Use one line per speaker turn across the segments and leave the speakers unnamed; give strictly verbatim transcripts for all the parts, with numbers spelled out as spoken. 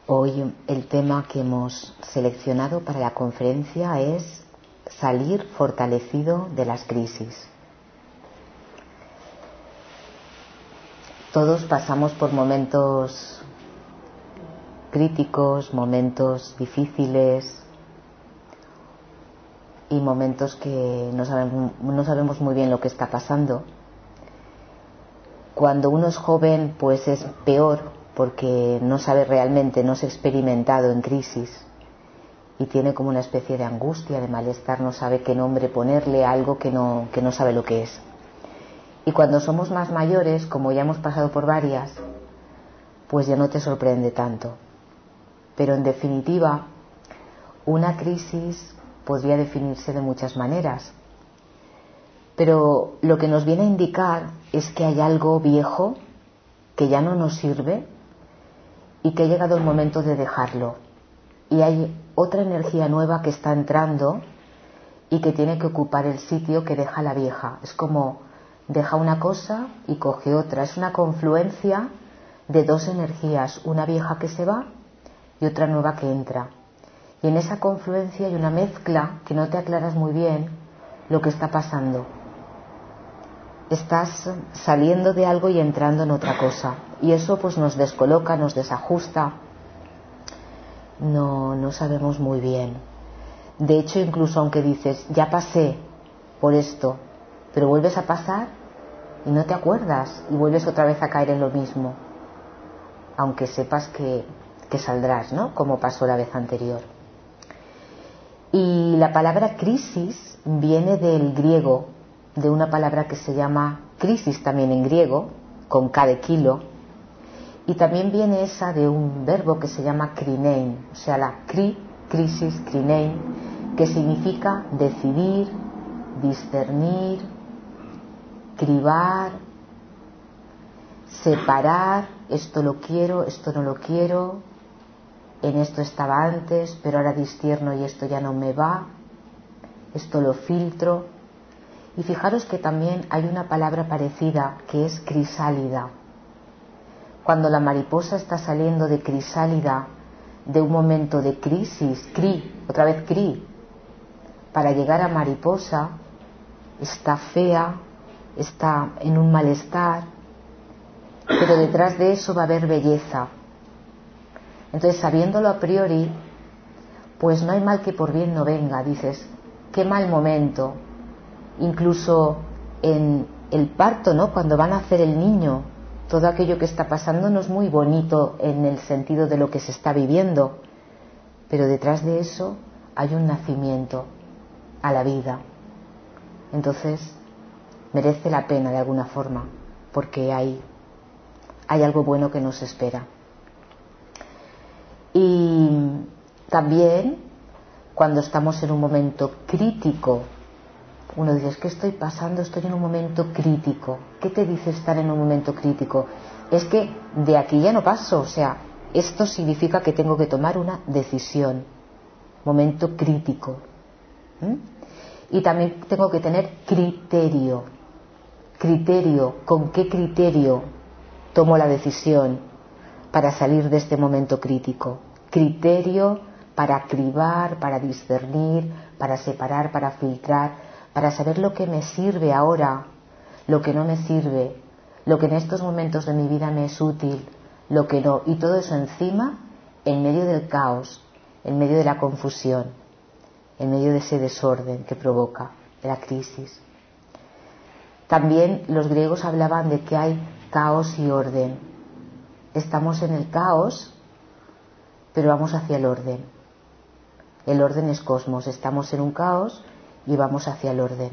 Hoy el tema que hemos seleccionado para la conferencia es salir fortalecido de las crisis. Todos pasamos por momentos críticos, momentos difíciles y momentos que no sabemos, no sabemos muy bien lo que está pasando. Cuando uno es joven, pues es peor porque no sabe realmente, no se ha experimentado en crisis y tiene como una especie de angustia, de malestar, no sabe qué nombre ponerle a algo que no, que no sabe lo que es. Y cuando somos más mayores, como ya hemos pasado por varias, pues ya no te sorprende tanto. Pero en definitiva, una crisis podría definirse de muchas maneras. Pero lo que nos viene a indicar es que hay algo viejo que ya no nos sirve y que ha llegado el momento de dejarlo. Y hay otra energía nueva que está entrando y que tiene que ocupar el sitio que deja la vieja. Es como deja una cosa y coge otra. Es una confluencia de dos energías, una vieja que se va y otra nueva que entra. Y en esa confluencia hay una mezcla que no te aclaras muy bien lo que está pasando. Estás saliendo de algo y entrando en otra cosa. Y eso pues nos descoloca, nos desajusta. No, no sabemos muy bien. De hecho, incluso aunque dices, ya pasé por esto, pero vuelves a pasar y no te acuerdas y vuelves otra vez a caer en lo mismo. Aunque sepas que, que saldrás, ¿no? Como pasó la vez anterior. Y la palabra crisis viene del griego, de una palabra que se llama crisis también en griego, con K de kilo, y también viene esa de un verbo que se llama krinein, o sea, la cri, crisis, krinein, que significa decidir, discernir, cribar, separar, esto lo quiero, esto no lo quiero, en esto estaba antes, pero ahora discierno y esto ya no me va, esto lo filtro. Y fijaros que también hay una palabra parecida que es crisálida. Cuando la mariposa está saliendo de crisálida, de un momento de crisis, cri, otra vez cri, para llegar a mariposa, está fea, está en un malestar, pero detrás de eso va a haber belleza. Entonces, sabiéndolo a priori, pues no hay mal que por bien no venga. Dices, qué mal momento. Incluso en el parto, ¿no? Cuando van a hacer el niño, todo aquello que está pasando no es muy bonito en el sentido de lo que se está viviendo, pero detrás de eso hay un nacimiento a la vida. Entonces merece la pena de alguna forma, porque hay, hay algo bueno que nos espera. Y también cuando estamos en un momento crítico, uno dice, es que estoy pasando, estoy en un momento crítico. ¿Qué te dice estar en un momento crítico? Es que de aquí ya no paso, o sea, esto significa que tengo que tomar una decisión. Momento crítico. ¿Mm? Y también tengo que tener criterio. Criterio, ¿con qué criterio tomo la decisión para salir de este momento crítico? Criterio para cribar, para discernir, para separar, para filtrar, para saber lo que me sirve ahora, lo que no me sirve, lo que en estos momentos de mi vida me es útil, lo que no, y todo eso encima, en medio del caos, en medio de la confusión, en medio de ese desorden que provoca la crisis. También los griegos hablaban de que hay caos y orden. Estamos en el caos, pero vamos hacia el orden. El orden es cosmos, estamos en un caos y vamos hacia el orden.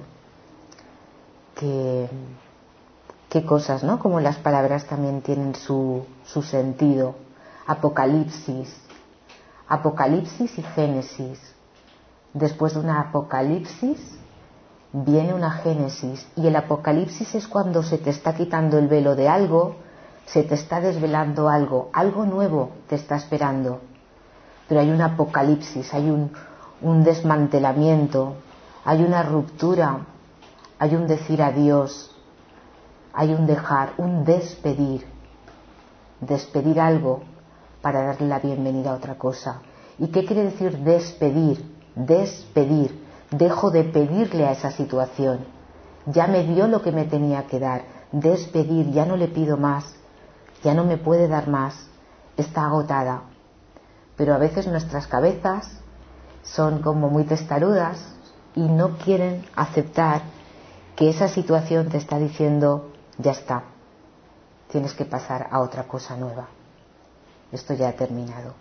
Qué, qué cosas, ¿no? Como las palabras también tienen su, su sentido. Apocalipsis, Apocalipsis y Génesis. Después de una Apocalipsis viene una Génesis, y el Apocalipsis es cuando se te está quitando el velo de algo, se te está desvelando algo, algo nuevo te está esperando. Pero hay un apocalipsis, hay un, un desmantelamiento, hay una ruptura, hay un decir adiós, hay un dejar, un despedir, despedir algo para darle la bienvenida a otra cosa. ¿Y qué quiere decir despedir? Despedir. Dejo de pedirle a esa situación. Ya me dio lo que me tenía que dar. Despedir, ya no le pido más. Ya no me puede dar más. Está agotada. Pero a veces nuestras cabezas son como muy testarudas y no quieren aceptar que esa situación te está diciendo, ya está, tienes que pasar a otra cosa nueva. Esto ya ha terminado.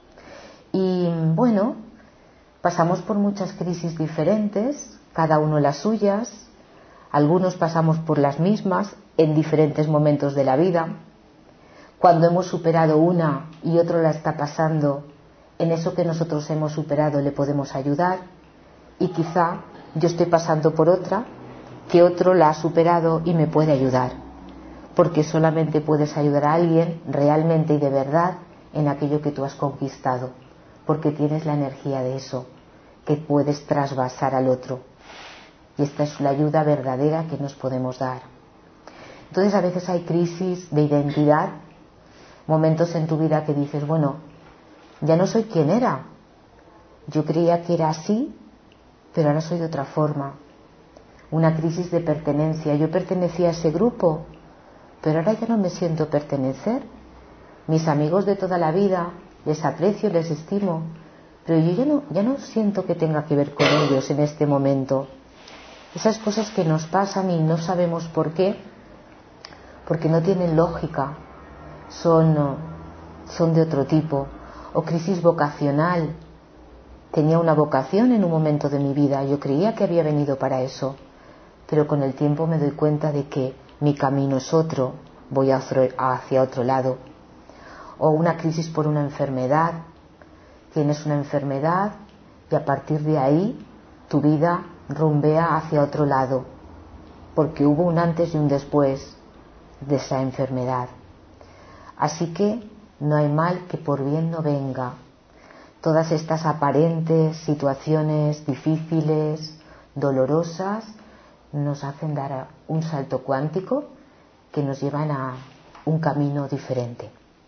Y bueno, pasamos por muchas crisis diferentes, cada uno las suyas. Algunos pasamos por las mismas en diferentes momentos de la vida. Cuando hemos superado una y otro la está pasando, en eso que nosotros hemos superado le podemos ayudar. Y quizá yo estoy pasando por otra que otro la ha superado y me puede ayudar. Porque solamente puedes ayudar a alguien realmente y de verdad en aquello que tú has conquistado. Porque tienes la energía de eso que puedes trasvasar al otro. Y esta es la ayuda verdadera que nos podemos dar. Entonces a veces hay crisis de identidad, momentos en tu vida que dices, bueno, ya no soy quien era. Yo creía que era así, pero ahora soy de otra forma. Una crisis de pertenencia. Yo pertenecía a ese grupo, pero ahora ya no me siento pertenecer. Mis amigos de toda la vida, les aprecio, les estimo, pero yo ya no, ya no siento que tenga que ver con ellos en este momento. Esas cosas que nos pasan y no sabemos por qué, porque no tienen lógica, son, son de otro tipo. O crisis vocacional. Tenía una vocación en un momento de mi vida, yo creía que había venido para eso, pero con el tiempo me doy cuenta de que mi camino es otro, voy hacia otro lado. O una crisis por una enfermedad. Tienes una enfermedad y a partir de ahí tu vida rumbea hacia otro lado, porque hubo un antes y un después de esa enfermedad. Así que no hay mal que por bien no venga. Todas estas aparentes situaciones difíciles, dolorosas, nos hacen dar un salto cuántico que nos llevan a un camino diferente.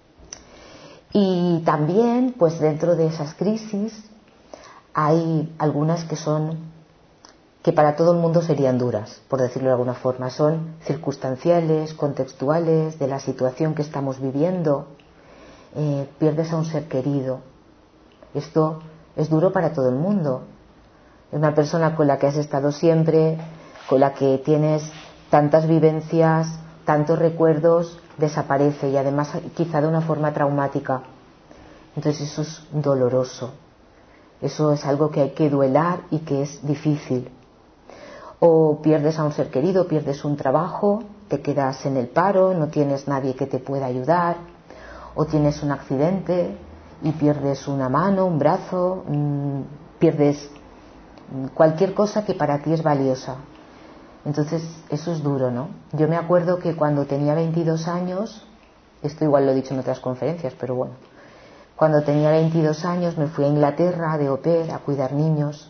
Y también, pues dentro de esas crisis, hay algunas que son, que para todo el mundo serían duras, por decirlo de alguna forma. Son circunstanciales, contextuales, de la situación que estamos viviendo. Eh, pierdes a un ser querido. Esto es duro para todo el mundo. Es una persona con la que has estado siempre, con la que tienes tantas vivencias, tantos recuerdos, desaparece y además quizá de una forma traumática. Entonces eso es doloroso. Eso es algo que hay que duelar y que es difícil. O pierdes a un ser querido, pierdes un trabajo, te quedas en el paro, no tienes nadie que te pueda ayudar. O tienes un accidente y pierdes una mano, un brazo, mmm, pierdes cualquier cosa que para ti es valiosa. Entonces eso es duro, ¿no? Yo me acuerdo que cuando tenía veintidós años, esto igual lo he dicho en otras conferencias, pero bueno, cuando tenía veintidós años me fui a Inglaterra de au pair a cuidar niños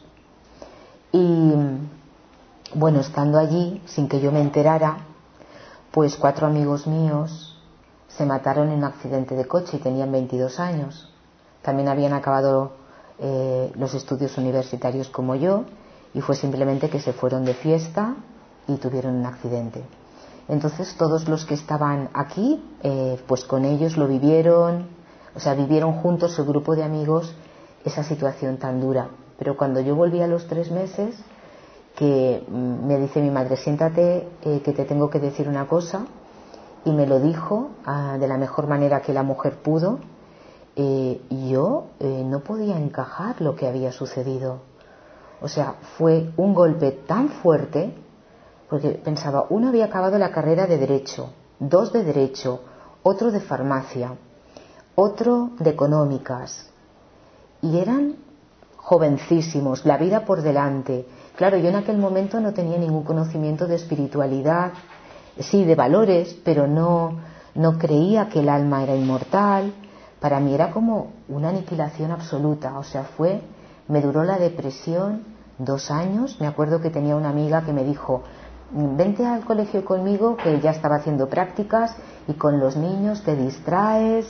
y bueno, estando allí sin que yo me enterara, pues cuatro amigos míos se mataron en un accidente de coche y tenían veintidós años. También habían acabado eh, los estudios universitarios como yo y fue simplemente que se fueron de fiesta y tuvieron un accidente. Entonces todos los que estaban aquí, eh, pues con ellos lo vivieron, o sea, vivieron juntos el grupo de amigos esa situación tan dura. Pero cuando yo volví a los tres meses, que mm, me dice mi madre, siéntate, eh, que te tengo que decir una cosa, y me lo dijo ah, de la mejor manera que la mujer pudo, eh, yo eh, no podía encajar lo que había sucedido. O sea, fue un golpe tan fuerte, porque pensaba, uno había acabado la carrera de Derecho, dos de Derecho, otro de Farmacia, otro de Económicas, y eran jovencísimos, la vida por delante. Claro, yo en aquel momento no tenía ningún conocimiento de espiritualidad, sí, de valores, pero no, no creía que el alma era inmortal. Para mí era como una aniquilación absoluta. O sea, fue, me duró la depresión dos años. Me acuerdo que tenía una amiga que me dijo, vente al colegio conmigo, que ya estaba haciendo prácticas y con los niños te distraes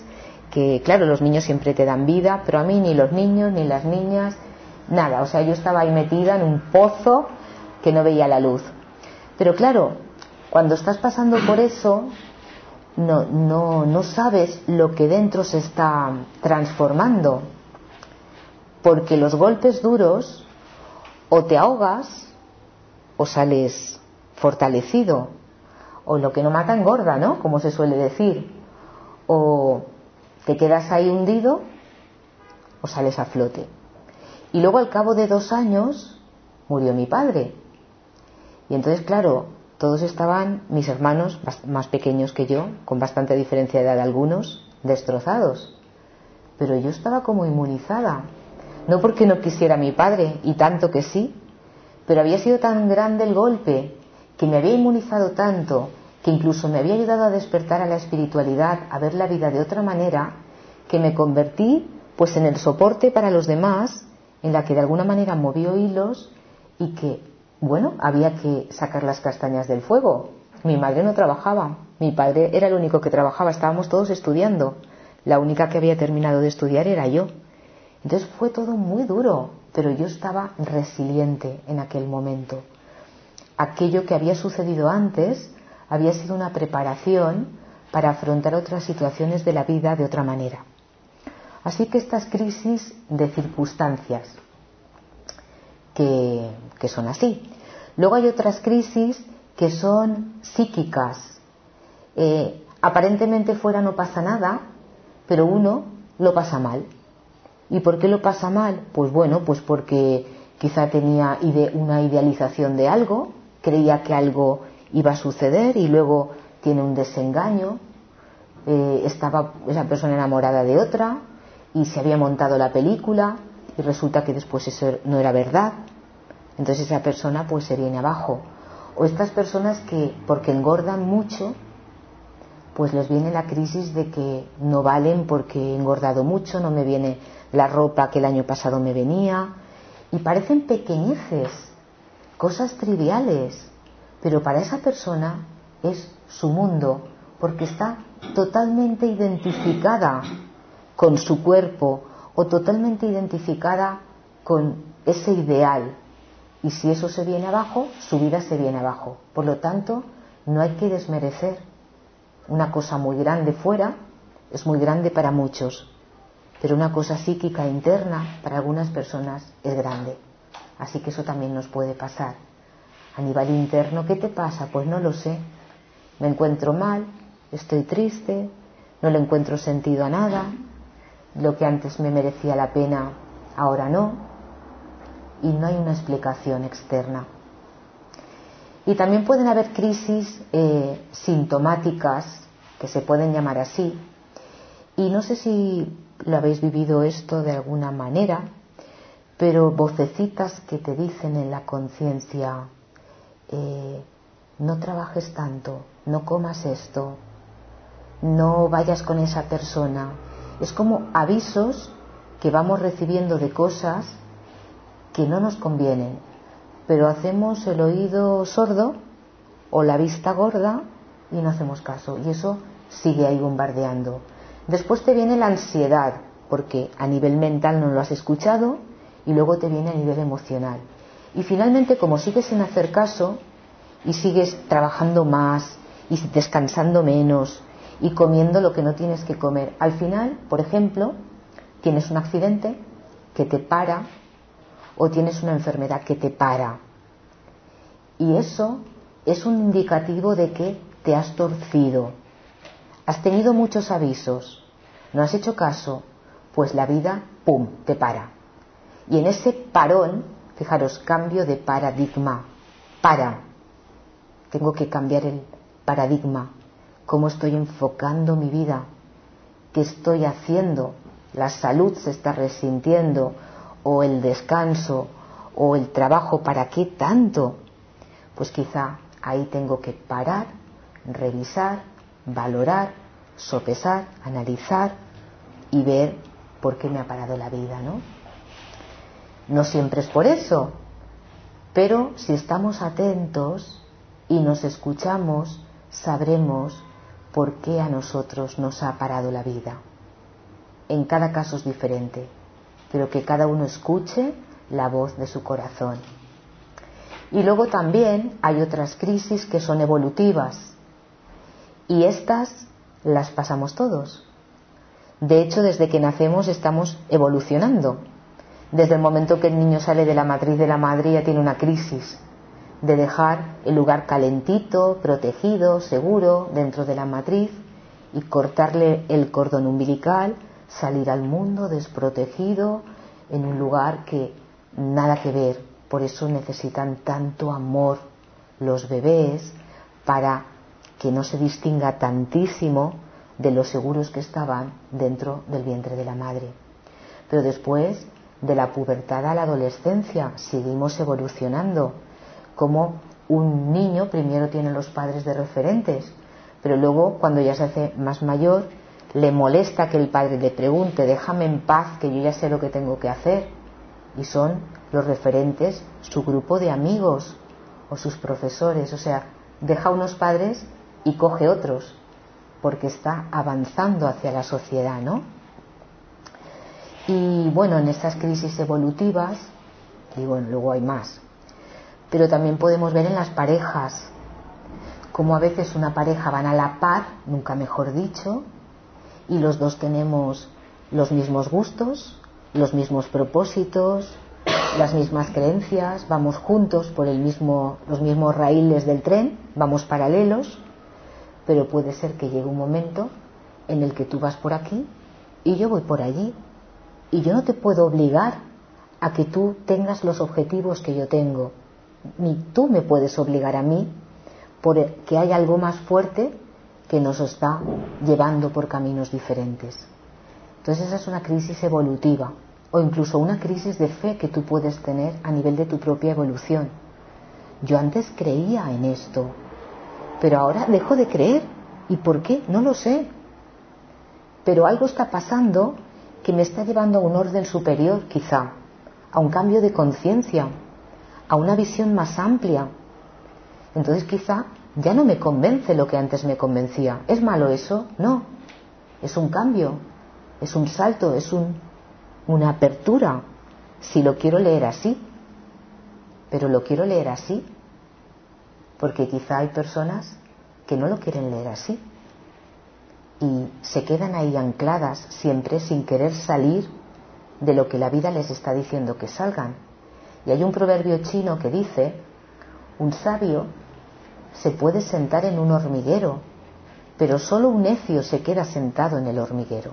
que claro, los niños siempre te dan vida, pero a mí ni los niños ni las niñas, nada, o sea, yo estaba ahí metida en un pozo que no veía la luz. Pero claro, cuando estás pasando por eso, no, no, no sabes lo que dentro se está transformando, porque los golpes duros o te ahogas o sales fortalecido, o lo que no mata engorda, ¿no? Como se suele decir, o te quedas ahí hundido o sales a flote. Y luego al cabo de dos años murió mi padre, y entonces claro, todos estaban, mis hermanos más pequeños que yo, con bastante diferencia de edad algunos, destrozados, pero yo estaba como inmunizada, no porque no quisiera a mi padre, y tanto que sí, pero había sido tan grande el golpe, que me había inmunizado tanto, que incluso me había ayudado a despertar a la espiritualidad, a ver la vida de otra manera, que me convertí pues en el soporte para los demás, en la que de alguna manera movió hilos, y que, bueno, había que sacar las castañas del fuego. Mi madre no trabajaba, mi padre era el único que trabajaba, estábamos todos estudiando, la única que había terminado de estudiar era yo. Entonces fue todo muy duro, pero yo estaba resiliente en aquel momento. Aquello que había sucedido antes había sido una preparación para afrontar otras situaciones de la vida de otra manera. Así que estas crisis de circunstancias que, que son así. Luego hay otras crisis que son psíquicas. Eh, aparentemente fuera no pasa nada, pero uno lo pasa mal. ¿Y por qué lo pasa mal? Pues bueno, pues porque quizá tenía ide- una idealización de algo, creía que algo iba a suceder y luego tiene un desengaño, eh, estaba esa persona enamorada de otra y se había montado la película y resulta que después eso no era verdad, entonces esa persona pues se viene abajo. O estas personas que porque engordan mucho pues les viene la crisis de que no valen porque he engordado mucho, no me viene la ropa que el año pasado me venía, y parecen pequeñeces, cosas triviales, pero para esa persona es su mundo, porque está totalmente identificada con su cuerpo o totalmente identificada con ese ideal, y si eso se viene abajo, su vida se viene abajo. Por lo tanto, no hay que desmerecer. Una cosa muy grande fuera es muy grande para muchos, pero una cosa psíquica interna para algunas personas es grande. Así que eso también nos puede pasar. A nivel interno, ¿qué te pasa? Pues no lo sé. Me encuentro mal, estoy triste, no le encuentro sentido a nada, lo que antes me merecía la pena, ahora no, y no hay una explicación externa. Y también pueden haber crisis eh, sintomáticas, que se pueden llamar así, y no sé si lo habéis vivido esto de alguna manera, pero vocecitas que te dicen en la conciencia, eh, no trabajes tanto, no comas esto, no vayas con esa persona. Es como avisos que vamos recibiendo de cosas que no nos convienen, pero hacemos el oído sordo o la vista gorda y no hacemos caso, y eso sigue ahí bombardeando. Después te viene la ansiedad, porque a nivel mental no lo has escuchado, y luego te viene a nivel emocional. Y finalmente, como sigues sin hacer caso y sigues trabajando más y descansando menos y comiendo lo que no tienes que comer, al final, por ejemplo, tienes un accidente que te para, o tienes una enfermedad que te para, y eso es un indicativo de que te has torcido, has tenido muchos avisos, no has hecho caso, pues la vida, pum, te para. Y en ese parón, fijaros, cambio de paradigma, para, tengo que cambiar el paradigma, cómo estoy enfocando mi vida, qué estoy haciendo, la salud se está resintiendo, o el descanso, o el trabajo, ¿para qué tanto? Pues quizá ahí tengo que parar, revisar, valorar, sopesar, analizar y ver por qué me ha parado la vida, ¿no? No siempre es por eso, pero si estamos atentos y nos escuchamos, sabremos por qué a nosotros nos ha parado la vida. en cada caso es diferente, pero que cada uno escuche la voz de su corazón. Y luego también hay otras crisis que son evolutivas, y estas las pasamos todos. De hecho, desde que nacemos estamos evolucionando. Desde el momento que el niño sale de la matriz de la madre ya tiene una crisis de dejar el lugar calentito, protegido, seguro dentro de la matriz y cortarle el cordón umbilical, salir al mundo desprotegido en un lugar que nada que ver. Por eso necesitan tanto amor los bebés, para que no se distinga tantísimo de los seguros que estaban dentro del vientre de la madre. Pero después, de la pubertad a la adolescencia, seguimos evolucionando. Como un niño primero tiene los padres de referentes, pero luego, cuando ya se hace más mayor, le molesta que el padre le pregunte: déjame en paz, que yo ya sé lo que tengo que hacer. Y son los referentes su grupo de amigos o sus profesores. O sea, deja unos padres y coge otros, porque está avanzando hacia la sociedad, ¿no? Y bueno, en estas crisis evolutivas, y bueno, luego hay más, pero también podemos ver en las parejas cómo a veces una pareja van a la par, nunca mejor dicho, y los dos tenemos los mismos gustos, los mismos propósitos, las mismas creencias, vamos juntos por el mismo, los mismos raíles del tren, vamos paralelos, pero puede ser que llegue un momento en el que tú vas por aquí y yo voy por allí, y yo no te puedo obligar a que tú tengas los objetivos que yo tengo, ni tú me puedes obligar a mí, porque hay algo más fuerte que nos está llevando por caminos diferentes. Entonces esa es una crisis evolutiva, o incluso una crisis de fe que tú puedes tener a nivel de tu propia evolución. Yo antes creía en esto, pero ahora dejo de creer. ¿Y por qué? No lo sé. Pero algo está pasando que me está llevando a un orden superior, quizá, a un cambio de conciencia, a una visión más amplia. Entonces quizá ya no me convence lo que antes me convencía. ¿Es malo eso? No. Es un cambio, es un salto, es un, una apertura, si lo quiero leer así. Pero lo quiero leer así porque quizá hay personas que no lo quieren leer así y se quedan ahí ancladas siempre sin querer salir de lo que la vida les está diciendo que salgan. Y hay un proverbio chino que dice: un sabio se puede sentar en un hormiguero, pero solo un necio se queda sentado en el hormiguero.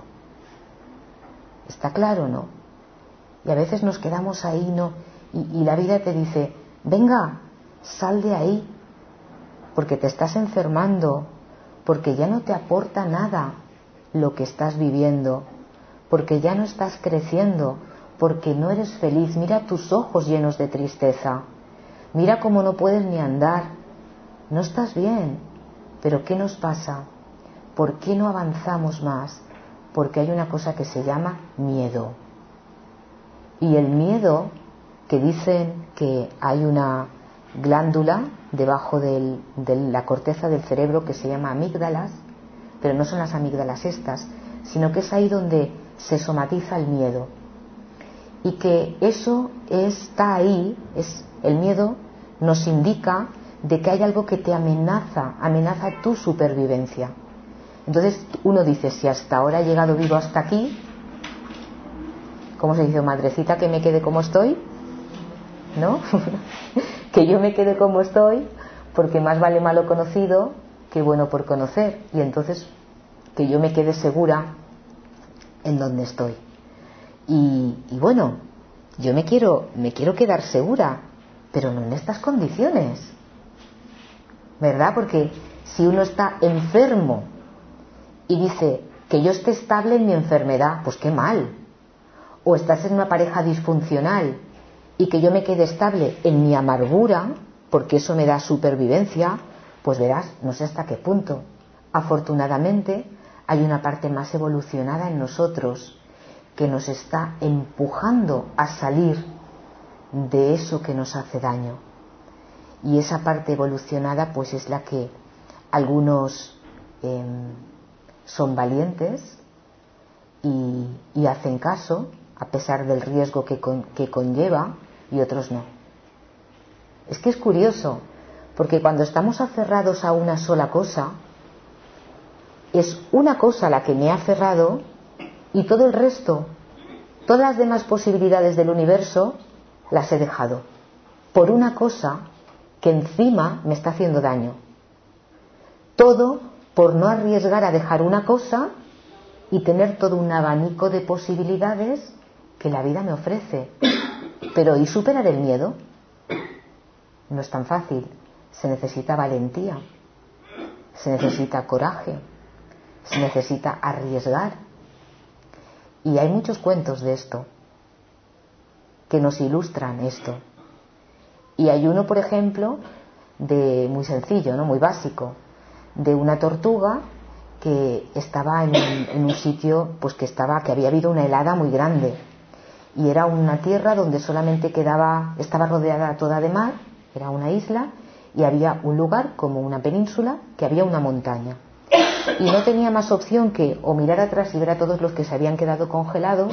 ¿Está claro, no? Y a veces nos quedamos ahí, ¿no? Y, y la vida te dice: venga, sal de ahí, porque te estás enfermando, porque ya no te aporta nada lo que estás viviendo, porque ya no estás creciendo, porque no eres feliz. Mira tus ojos llenos de tristeza, mira cómo no puedes ni andar, no estás bien. ¿Pero qué nos pasa? ¿Por qué no avanzamos más? Porque hay una cosa que se llama miedo. Y el miedo, que dicen que hay una glándula debajo del, de la corteza del cerebro que se llama amígdalas, pero no son las amígdalas estas, sino que es ahí donde se somatiza el miedo, y que eso está ahí, es, el miedo nos indica de que hay algo que te amenaza, amenaza tu supervivencia. Entonces uno dice: si hasta ahora he llegado vivo hasta aquí, ¿cómo se dice? Madrecita, que me quede como estoy, ¿no? Que yo me quede como estoy, porque más vale malo conocido que bueno por conocer. Y entonces que yo me quede segura en donde estoy. Y, y bueno, yo me quiero, me quiero quedar segura, pero no en estas condiciones, ¿verdad? Porque si uno está enfermo y dice que yo esté estable en mi enfermedad, pues qué mal. O estás en una pareja disfuncional y que yo me quede estable en mi amargura, porque eso me da supervivencia, pues verás, no sé hasta qué punto. Afortunadamente hay una parte más evolucionada en nosotros que nos está empujando a salir de eso que nos hace daño. Y esa parte evolucionada pues es la que algunos eh, son valientes y, y hacen caso a pesar del riesgo que, con, que conlleva, y otros no. Es que es curioso, porque cuando estamos aferrados a una sola cosa, es una cosa la que me ha aferrado y todo el resto, todas las demás posibilidades del universo, las he dejado por una cosa que encima me está haciendo daño. Todo por no arriesgar a dejar una cosa y tener todo un abanico de posibilidades que la vida me ofrece. Pero ¿y superar el miedo? No es tan fácil. Se necesita valentía, se necesita coraje, se necesita arriesgar. Y hay muchos cuentos de esto que nos ilustran esto. Y hay uno, por ejemplo, de muy sencillo, ¿no? Muy básico, de una tortuga que estaba en un, en un sitio, pues que estaba, que había habido una helada muy grande, y era una tierra donde solamente quedaba, estaba rodeada toda de mar, era una isla, y había un lugar como una península que había una montaña, y no tenía más opción que o mirar atrás y ver a todos los que se habían quedado congelados,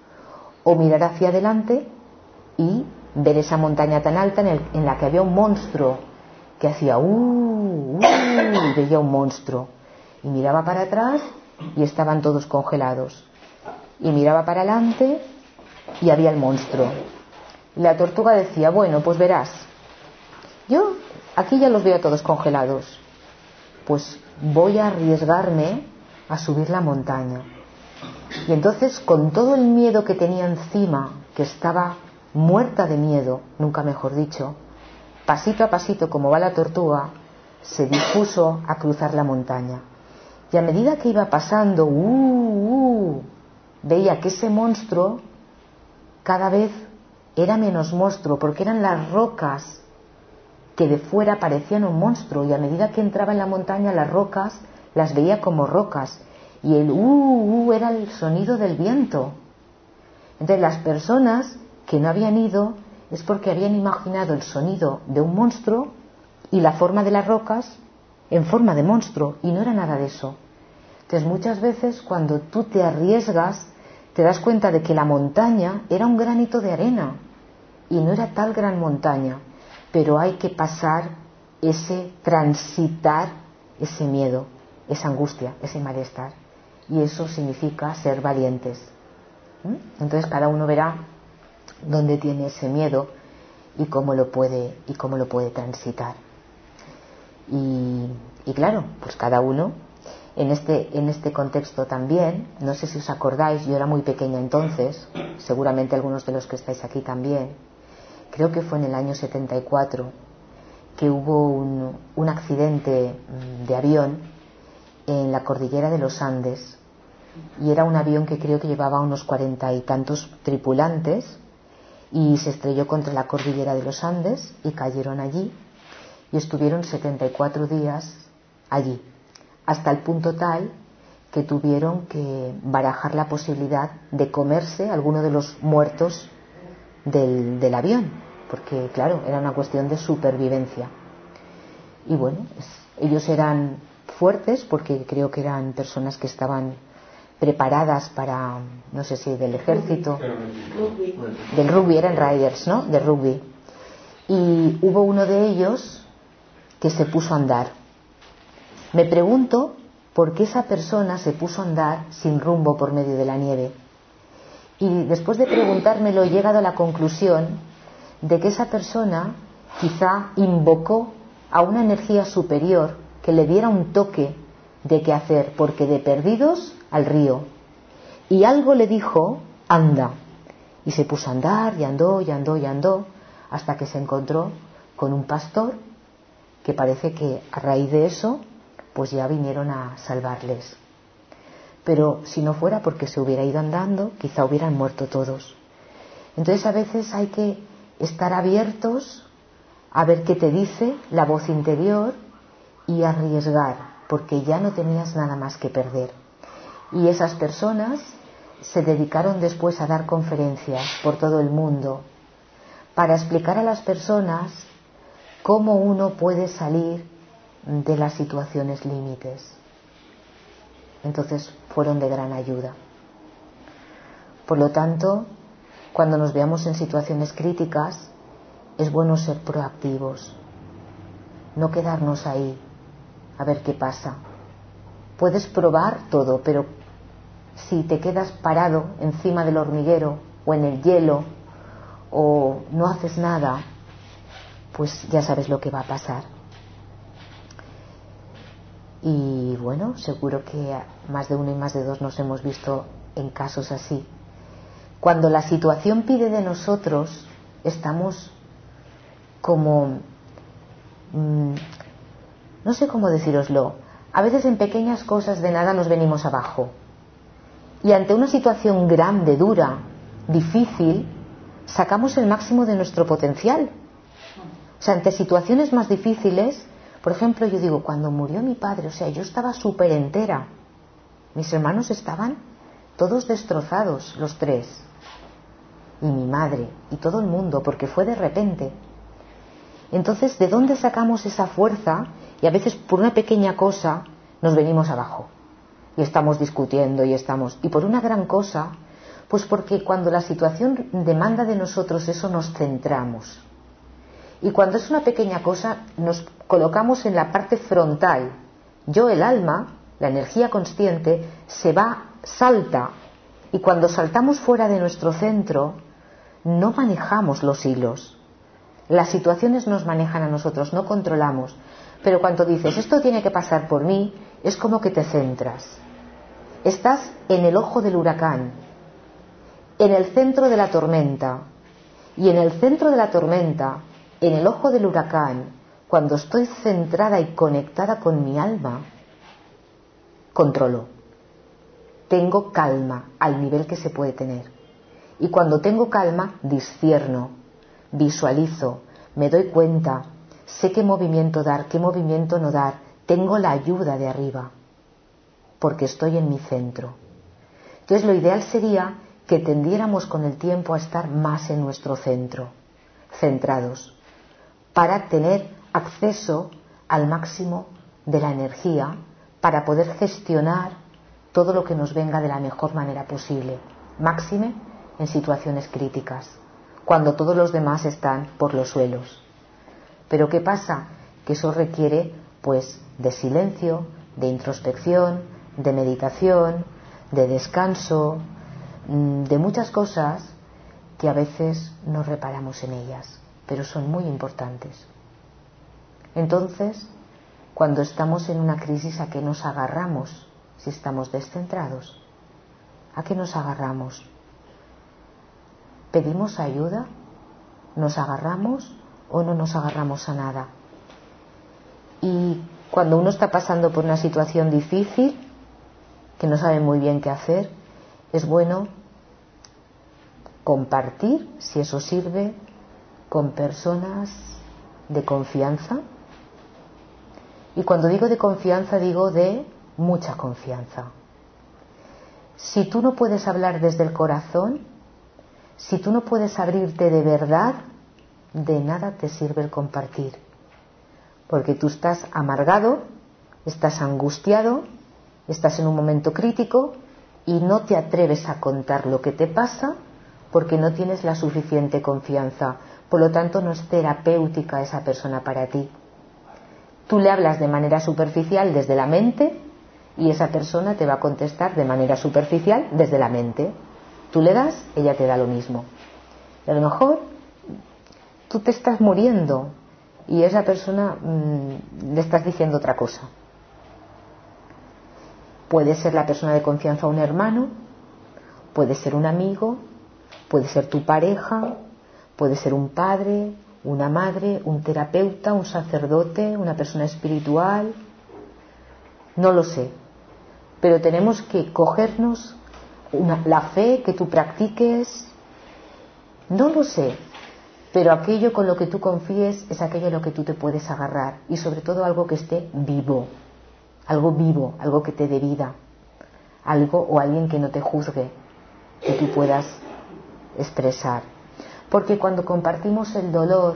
o mirar hacia adelante y ver esa montaña tan alta en, el, en la que había un monstruo que hacía uh, uh, y veía un monstruo, y miraba para atrás y estaban todos congelados, y miraba para adelante y había el monstruo. Y la tortuga decía, bueno, pues verás, yo aquí ya los veo a todos congelados, pues voy a arriesgarme a subir la montaña. Y entonces, con todo el miedo que tenía encima, que estaba muerta de miedo, nunca mejor dicho, pasito a pasito, como va la tortuga, se dispuso a cruzar la montaña. Y a medida que iba pasando, uh, uh, veía que ese monstruo cada vez era menos monstruo, porque eran las rocas que de fuera parecían un monstruo, y a medida que entraba en la montaña, las rocas las veía como rocas, y el uh, uh era el sonido del viento. Entonces las personas que no habían ido es porque habían imaginado el sonido de un monstruo y la forma de las rocas en forma de monstruo, y no era nada de eso. Entonces muchas veces cuando tú te arriesgas te das cuenta de que la montaña era un granito de arena y no era tal gran montaña, pero hay que pasar ese, transitar ese miedo, esa angustia, ese malestar, y eso significa ser valientes. ¿Mm? Entonces cada uno verá dónde tiene ese miedo y cómo lo puede y cómo lo puede transitar. Y, y claro, pues cada uno en este en este contexto también. No sé si os acordáis, yo era muy pequeña entonces, seguramente algunos de los que estáis aquí también. Creo que fue en el año setenta y cuatro que hubo un, un accidente de avión en la cordillera de los Andes, y era un avión que creo que llevaba unos cuarenta y tantos tripulantes, y se estrelló contra la cordillera de los Andes y cayeron allí, y estuvieron setenta y cuatro días allí, hasta el punto tal que tuvieron que barajar la posibilidad de comerse a alguno de los muertos del, del avión, porque claro, era una cuestión de supervivencia. Y bueno, es, ellos eran fuertes porque creo que eran personas que estaban preparadas para, no sé si del ejército, del rugby, eran riders, ¿no? De rugby. Y hubo uno de ellos que se puso a andar. Me pregunto por qué esa persona se puso a andar sin rumbo por medio de la nieve. Y después de preguntármelo he llegado a la conclusión de que esa persona quizá invocó a una energía superior que le diera un toque de qué hacer, porque de perdidos al río, y algo le dijo, anda, y se puso a andar y andó y andó y andó hasta que se encontró con un pastor que parece que a raíz de eso pues ya vinieron a salvarles. Pero si no fuera porque se hubiera ido andando, quizá hubieran muerto todos. Entonces a veces hay que estar abiertos a ver qué te dice la voz interior y arriesgar, porque ya no tenías nada más que perder. Y esas personas se dedicaron después a dar conferencias por todo el mundo para explicar a las personas cómo uno puede salir de las situaciones límites. Entonces fueron de gran ayuda. Por lo tanto, cuando nos veamos en situaciones críticas, es bueno ser proactivos, no quedarnos ahí a ver qué pasa. Puedes probar todo, pero si te quedas parado encima del hormiguero o en el hielo o no haces nada, pues ya sabes lo que va a pasar. Y bueno, seguro que más de uno y más de dos nos hemos visto en casos así. Cuando la situación pide de nosotros, estamos como... Mmm, no sé cómo decíroslo. A veces en pequeñas cosas de nada nos venimos abajo. Y ante una situación grande, dura, difícil, sacamos el máximo de nuestro potencial. O sea, ante situaciones más difíciles, por ejemplo, yo digo, cuando murió mi padre, o sea, yo estaba súper entera. Mis hermanos estaban todos destrozados, los tres. Y mi madre, y todo el mundo, porque fue de repente. Entonces, ¿de dónde sacamos esa fuerza? Y a veces por una pequeña cosa nos venimos abajo. Y estamos discutiendo y estamos... Y por una gran cosa, pues porque cuando la situación demanda de nosotros eso nos centramos. Y cuando es una pequeña cosa nos colocamos en la parte frontal. Yo, el alma, la energía consciente, se va, salta. Y cuando saltamos fuera de nuestro centro, no manejamos los hilos. Las situaciones nos manejan a nosotros, no controlamos. Pero cuando dices, esto tiene que pasar por mí, es como que te centras. Estás en el ojo del huracán, en el centro de la tormenta. Y en el centro de la tormenta, en el ojo del huracán, cuando estoy centrada y conectada con mi alma, controlo. Tengo calma al nivel que se puede tener. Y cuando tengo calma, discierno, visualizo, me doy cuenta, sé qué movimiento dar, qué movimiento no dar, tengo la ayuda de arriba, porque estoy en mi centro. Entonces lo ideal sería que tendiéramos con el tiempo a estar más en nuestro centro, centrados, para tener acceso al máximo de la energía, para poder gestionar todo lo que nos venga de la mejor manera posible, máxime en situaciones críticas, cuando todos los demás están por los suelos. Pero ¿qué pasa? Que eso requiere, pues, de silencio, de introspección, de meditación, de descanso, de muchas cosas que a veces no reparamos en ellas, pero son muy importantes. Entonces, cuando estamos en una crisis, ¿a qué nos agarramos si estamos descentrados? ¿A qué nos agarramos? ¿Pedimos ayuda? ¿Nos agarramos o no nos agarramos a nada? Y cuando uno está pasando por una situación difícil, que no sabe muy bien qué hacer, es bueno compartir, si eso sirve, con personas de confianza. Y cuando digo de confianza, digo de mucha confianza. Si tú no puedes hablar desde el corazón, si tú no puedes abrirte de verdad, de nada te sirve el compartir. Porque tú estás amargado, estás angustiado, estás en un momento crítico y no te atreves a contar lo que te pasa porque no tienes la suficiente confianza. Por lo tanto, no es terapéutica esa persona para ti. Tú le hablas de manera superficial desde la mente y esa persona te va a contestar de manera superficial desde la mente. Tú le das, ella te da lo mismo. Y a lo mejor tú te estás muriendo y esa persona mmm, le estás diciendo otra cosa. Puede ser la persona de confianza un hermano, puede ser un amigo, puede ser tu pareja, puede ser un padre, una madre, un terapeuta, un sacerdote, una persona espiritual. No lo sé, pero tenemos que cogernos una, la fe que tú practiques. No lo sé, pero aquello con lo que tú confíes es aquello a lo que tú te puedes agarrar, y sobre todo algo que esté vivo, algo vivo, algo que te dé vida, algo o alguien que no te juzgue, que tú puedas expresar. Porque cuando compartimos el dolor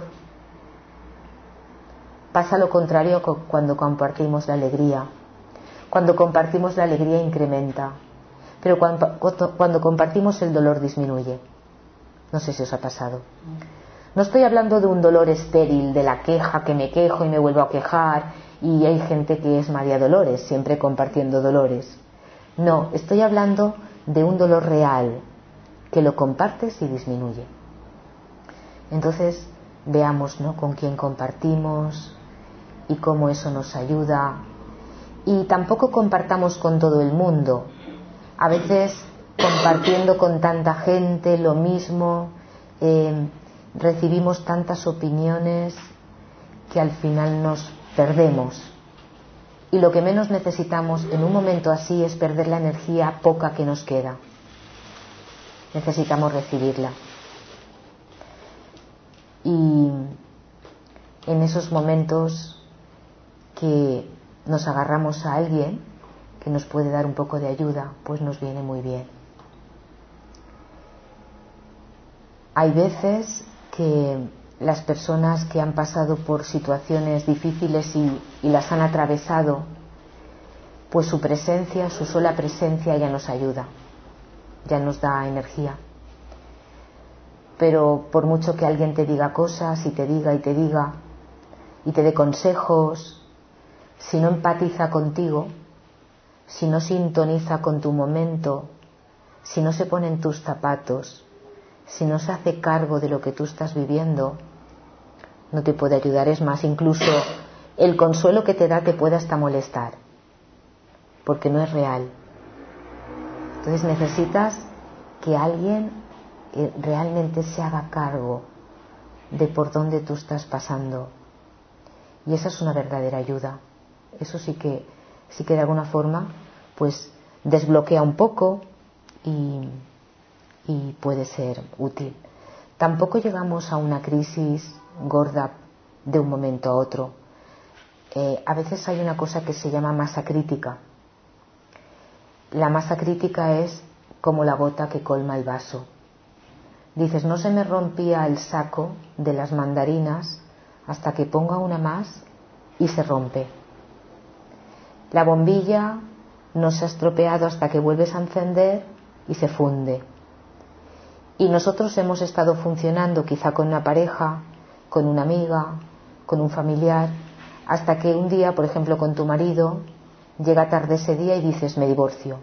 pasa lo contrario cuando compartimos la alegría. Cuando compartimos la alegría incrementa, pero cuando, cuando compartimos el dolor disminuye. No sé si os ha pasado. No estoy hablando de un dolor estéril, de la queja, que me quejo y me vuelvo a quejar, y hay gente que es María Dolores, siempre compartiendo dolores. No, estoy hablando de un dolor real, que lo compartes y disminuye. Entonces, veamos, ¿no?, con quién compartimos y cómo eso nos ayuda. Y tampoco compartamos con todo el mundo. A veces, compartiendo con tanta gente lo mismo, eh, recibimos tantas opiniones que al final nos perdemos. Y lo que menos necesitamos en un momento así es perder la energía poca que nos queda. Necesitamos recibirla. Y en esos momentos que nos agarramos a alguien que nos puede dar un poco de ayuda, pues nos viene muy bien. Hay veces que las personas que han pasado por situaciones difíciles y, y las han atravesado, pues su presencia, su sola presencia ya nos ayuda, ya nos da energía. Pero por mucho que alguien te diga cosas y te diga y te diga y te dé consejos, si no empatiza contigo, si no sintoniza con tu momento, si no se pone en tus zapatos, si no se hace cargo de lo que tú estás viviendo, no te puede ayudar. Es más, incluso el consuelo que te da te puede hasta molestar, porque no es real. Entonces necesitas que alguien eh, realmente se haga cargo de por dónde tú estás pasando, y esa es una verdadera ayuda. Eso sí que, sí que de alguna forma pues desbloquea un poco y y puede ser útil. Tampoco llegamos a una crisis gorda de un momento a otro. Eh, a veces hay una cosa que se llama masa crítica. La masa crítica es como la gota que colma el vaso. Dices, no se me rompía el saco de las mandarinas hasta que ponga una más y se rompe. La bombilla no se ha estropeado hasta que vuelves a encender y se funde. Y nosotros hemos estado funcionando quizá con una pareja, con una amiga, con un familiar, hasta que un día, por ejemplo, con tu marido, llega tarde ese día y dices, me divorcio.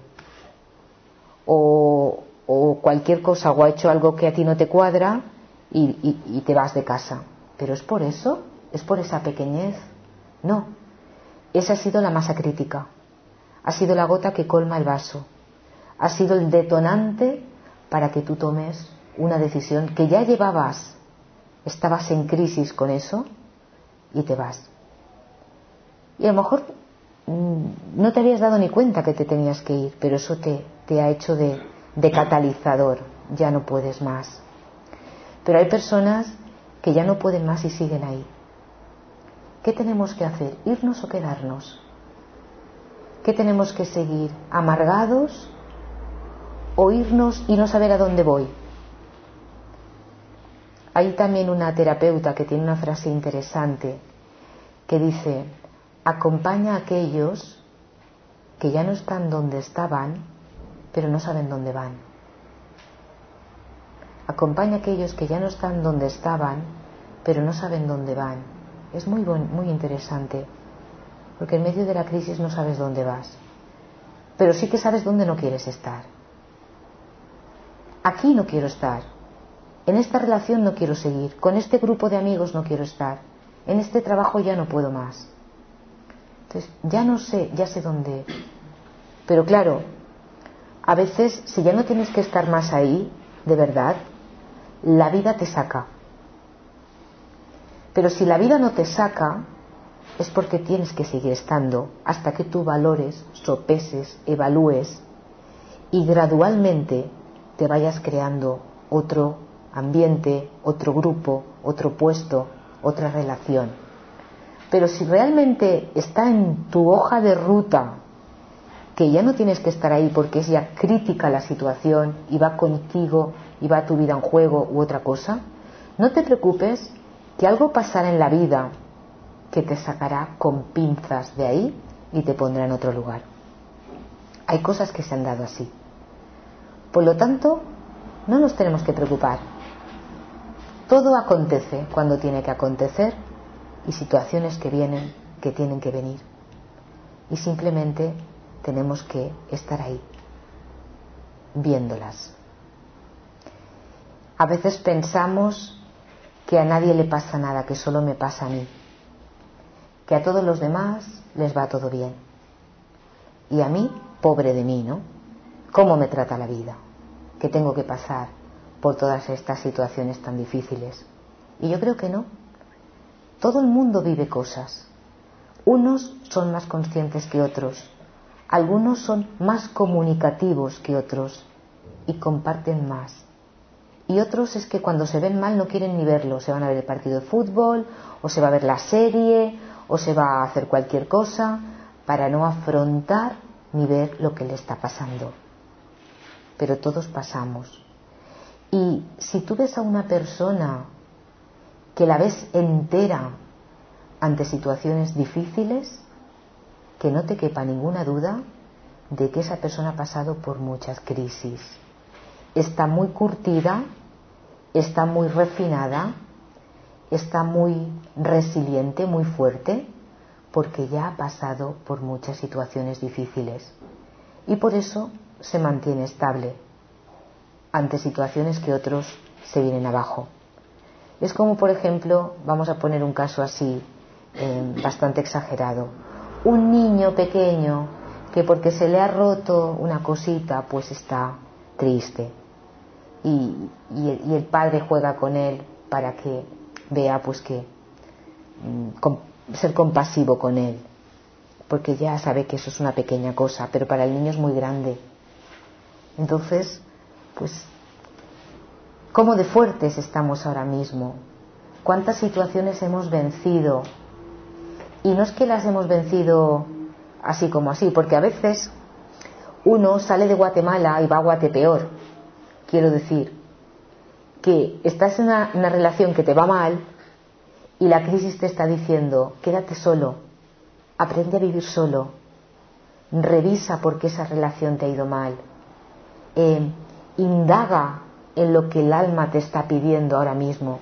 O, o cualquier cosa, o ha hecho algo que a ti no te cuadra y, y, y te vas de casa. ¿Pero es por eso? ¿Es por esa pequeñez? No. Esa ha sido la masa crítica. Ha sido la gota que colma el vaso. Ha sido el detonante para que tú tomes una decisión que ya llevabas, estabas en crisis con eso y te vas. Y a lo mejor mmm, no te habías dado ni cuenta que te tenías que ir, pero eso te, te ha hecho de, de catalizador, ya no puedes más. Pero hay personas que ya no pueden más y siguen ahí. ¿Qué tenemos que hacer? ¿Irnos o quedarnos? ¿Qué tenemos que seguir? ¿Amargados? ¿O irnos y no saber a dónde voy? Hay también una terapeuta que tiene una frase interesante que dice, acompaña a aquellos que ya no están donde estaban, pero no saben dónde van. Acompaña a aquellos que ya no están donde estaban, pero no saben dónde van. Es muy, bon, muy interesante, porque en medio de la crisis no sabes dónde vas, pero sí que sabes dónde no quieres estar. Aquí no quiero estar, en esta relación no quiero seguir, con este grupo de amigos no quiero estar, en este trabajo ya no puedo más. Entonces, ya no sé, ya sé dónde. Pero claro, a veces, si ya no tienes que estar más ahí, de verdad, la vida te saca. Pero si la vida no te saca, es porque tienes que seguir estando hasta que tú valores, sopeses, evalúes y gradualmente te vayas creando otro ambiente, otro grupo, otro puesto, otra relación. Pero si realmente está en tu hoja de ruta que ya no tienes que estar ahí porque es ya crítica la situación y va contigo y va tu vida en juego u otra cosa, no te preocupes que algo pasará en la vida que te sacará con pinzas de ahí y te pondrá en otro lugar. Hay cosas que se han dado así. Por lo tanto, no nos tenemos que preocupar. Todo acontece cuando tiene que acontecer y situaciones que vienen, que tienen que venir. Y simplemente tenemos que estar ahí, viéndolas. A veces pensamos que a nadie le pasa nada, que solo me pasa a mí, que a todos los demás les va todo bien. Y a mí, pobre de mí, ¿no? ¿Cómo me trata la vida? Que tengo que pasar por todas estas situaciones tan difíciles. Y yo creo que no. Todo el mundo vive cosas. Unos son más conscientes que otros. Algunos son más comunicativos que otros y comparten más. Y otros es que cuando se ven mal no quieren ni verlo. Se van a ver el partido de fútbol, o se va a ver la serie, o se va a hacer cualquier cosa para no afrontar ni ver lo que le está pasando. Pero todos pasamos. Y si tú ves a una persona que la ves entera ante situaciones difíciles, que no te quepa ninguna duda de que esa persona ha pasado por muchas crisis. Está muy curtida, está muy refinada, está muy resiliente, muy fuerte, porque ya ha pasado por muchas situaciones difíciles. Y por eso se mantiene estable ante situaciones que otros se vienen abajo. Es como, por ejemplo, vamos a poner un caso así, eh, bastante exagerado. Un niño pequeño que porque se le ha roto una cosita, pues está triste. Y, y, el, y el padre juega con él para que vea, pues que mm, com, ser compasivo con él, porque ya sabe que eso es una pequeña cosa, pero para el niño es muy grande. Entonces, pues, ¿cómo de fuertes estamos ahora mismo? ¿Cuántas situaciones hemos vencido? Y no es que las hemos vencido así como así, porque a veces uno sale de Guatemala y va a Guatepeor. Quiero decir, que estás en una, una relación que te va mal y la crisis te está diciendo, quédate solo, aprende a vivir solo, revisa por qué esa relación te ha ido mal, eh, indaga en lo que el alma te está pidiendo ahora mismo,